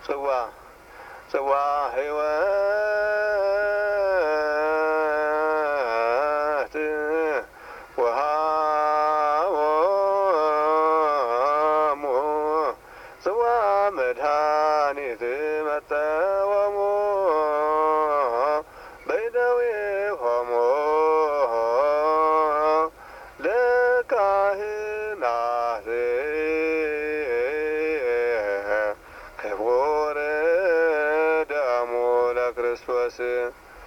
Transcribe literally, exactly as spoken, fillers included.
ጽዋ ጽዋ ሕይወት ወሃቦሙ ጽዋ መድኃኒት መጠወሙ በይደዊሆሙ ለካህናት ክቡር ደሙ ለክርስቶስ